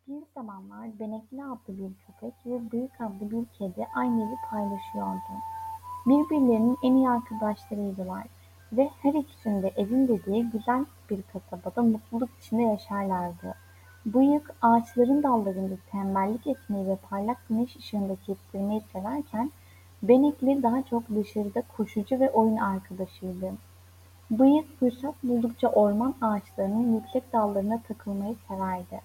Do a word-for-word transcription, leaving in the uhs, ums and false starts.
Bir zamanlar Benekli adlı bir köpek ve Bıyık adlı bir kedi aynı evi paylaşıyordu. Birbirlerinin en iyi arkadaşlarıydılar ve her ikisinin de evim dediği güzel bir kasabada mutluluk içinde yaşarlardı. Bıyık ağaçların dallarında tembellik etmeyi ve parlak güneş ışığında kestirmeyi severken Benekli daha çok dışarıda koşucu ve oyun arkadaşıydı. Bıyık fırsat buldukça orman ağaçlarının yüksek dallarına takılmayı severdi.